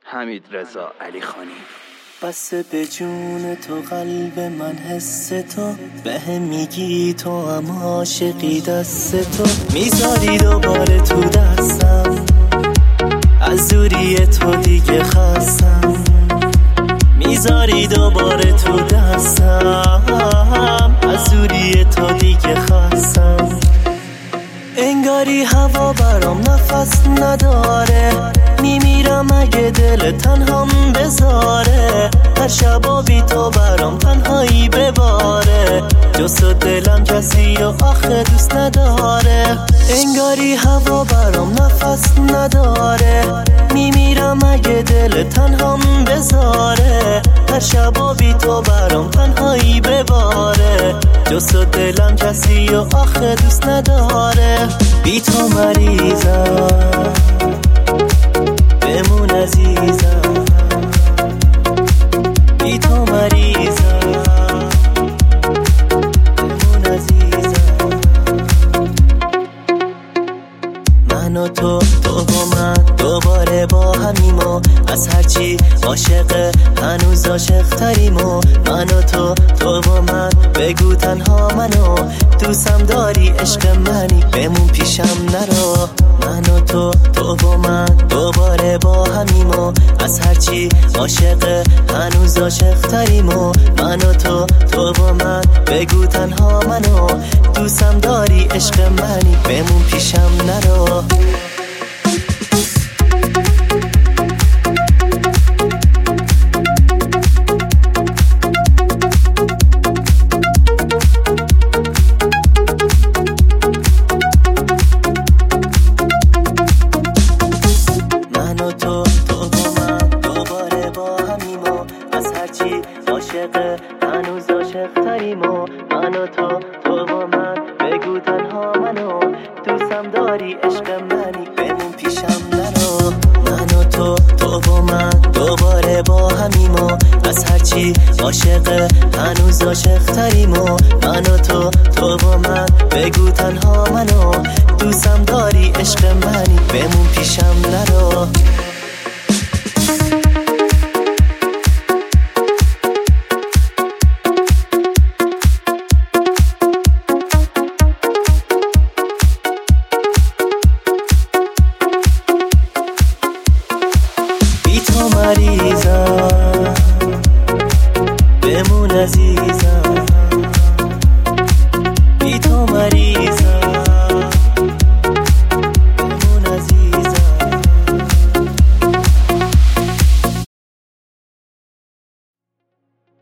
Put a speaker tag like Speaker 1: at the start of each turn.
Speaker 1: حمیدرضا علیخانی.
Speaker 2: بسه به جون تو قلب من حس تو، بهم میگی تو هم عاشقی دست تو، میذاری دوباره تو دستم، از دوری تو دیگه خستم، میذاری دوباره تو دستم، از دوری تو دیگه خستم. انگاری هوا برام نفس نداره، میمیرم اگه دل تنهام بذاره، هر شبا بی تو برام تنهایی بباره، جز دلم کسی و آخه دوست نداره. انگاری هوا برام نفس نداره، میمیرم اگه دل تنهام بذاره، هر شبا بی تو برام تنهایی بباره، جز دلم کسی و آخه دوست نداره. بی تو مریضم، بمون عزیزم، بی تو مریضم، بمون عزیزم. من و تو و من دوباره با همیم و از هرچی عاشق هنوز عاشق تریم و من و تو و من بگو تنها منو دوستم داری، عشق منی بمون پیشم نرو. من و تو و من دوباره با همیم و از هرچی عاشق هنوز عاشق تریم و من و تو و من بگو تنها منو دوستم داری، عشق منی بمون پیشم نرو. عاشق هنوز عاشق تریم و من و تو و من بگو تنها منو دوستم داری، عشق منی بمون پیشم نرو. من و تو و من دوباره با همیم و از هرچی عاشق هنوز عاشق تریم و من و تو و من بگو تنها منو دوستم داری، عشق منی بمون پیشم نرو. مریضم، بمون عزیزم.